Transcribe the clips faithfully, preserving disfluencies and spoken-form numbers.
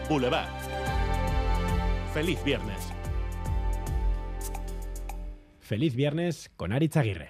Boulevard. Feliz viernes. Feliz viernes con Aritz Aguirre.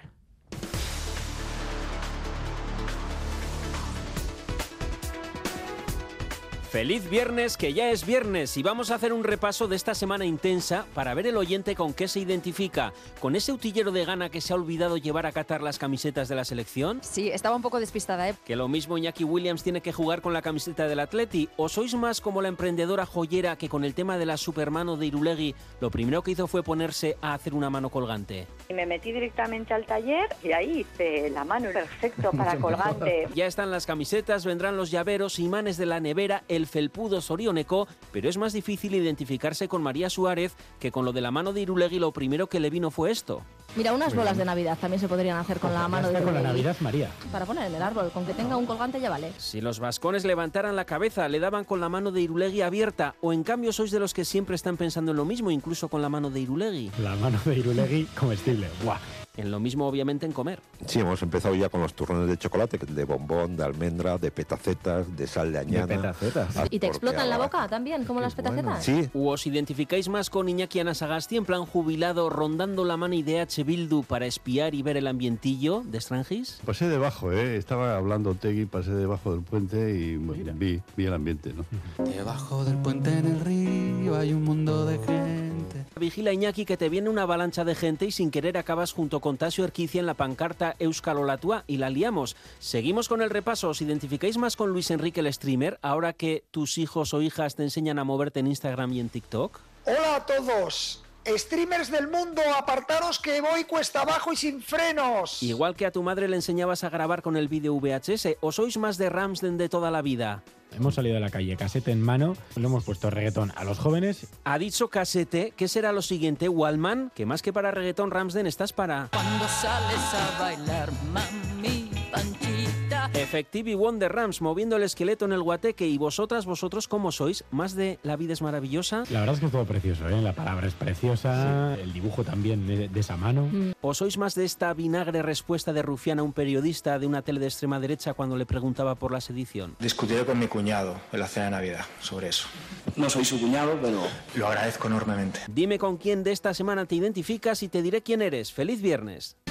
Feliz viernes, que ya es viernes, y vamos a hacer un repaso de esta semana intensa para ver el oyente con qué se identifica. ¿Con ese utillero de Ghana que se ha olvidado llevar a Qatar las camisetas de la selección? Sí, estaba un poco despistada, ¿eh? ¿Que lo mismo Iñaki Williams tiene que jugar con la camiseta del Atleti? ¿O sois más como la emprendedora joyera que con el tema de la supermano de Irulegui lo primero que hizo fue ponerse a hacer una mano colgante? Y me metí directamente al taller y ahí hice la mano perfecto para colgante. Ya están las camisetas, vendrán los llaveros, imanes de la nevera, el felpudo sorioneco, pero es más difícil identificarse con María Suárez, que con lo de la mano de Irulegui lo primero que le vino fue esto. Mira, unas bolas de Navidad también se podrían hacer con la mano de con la Irulegui. Navidad, María. Para poner en el árbol, con que tenga un colgante ya vale. Si los vascones levantaran la cabeza, le daban con la mano de Irulegui abierta, o en cambio sois de los que siempre están pensando en lo mismo, incluso con la mano de Irulegui. La mano de Irulegui comestible. ¡Buah! En lo mismo, obviamente, en comer. Sí, hemos empezado ya con los turrones de chocolate, de bombón, de almendra, de petacetas, de sal de añana. De petacetas. Ah, ¿Y te explota en la porque boca también, como Qué las petacetas? bueno. Sí. ¿O os identificáis más con Iñaki Anasagasti en plan jubilado, rondando la mano de H. Bildu para espiar y ver el ambientillo de Strangis? Pasé debajo, ¿eh? Estaba hablando Otegui, pasé debajo del puente y bueno, vi, vi el ambiente, ¿no? Debajo del puente en el río hay un mundo de gente. Vigila, Iñaki, que te viene una avalancha de gente y sin querer acabas junto con Tasio Erquicia en la pancarta Euskal Olatua y la liamos. Seguimos con el repaso. ¿Os identificáis más con Luis Enrique el streamer ahora que tus hijos o hijas te enseñan a moverte en Instagram y en TikTok? Hola a todos. Streamers del mundo, apartaros que voy cuesta abajo y sin frenos. Igual que a tu madre le enseñabas a grabar con el vídeo V H S, ¿o sois más de Ramsden de toda la vida? Hemos salido a la calle, casete en mano, le hemos puesto reggaetón a los jóvenes. Ha dicho casete, ¿qué será lo siguiente? Wallman, que más que para reggaetón, Ramsden, estás para... Cuando sales a bailar, mami, panchita. Effective Wonder Rams, moviendo el esqueleto en el guateque. ¿Y vosotras, vosotros, cómo sois? ¿Más de La vida es maravillosa? La verdad es que es todo precioso, ¿eh? La palabra es preciosa, sí. El dibujo también de, de esa mano. Mm. ¿O sois más de esta vinagre respuesta de Rufián a un periodista de una tele de extrema derecha cuando le preguntaba por la sedición? Discutiré con mi cuñado en la cena de Navidad sobre eso. No soy su cuñado, pero... Lo agradezco enormemente. Dime con quién de esta semana te identificas y te diré quién eres. ¡Feliz viernes!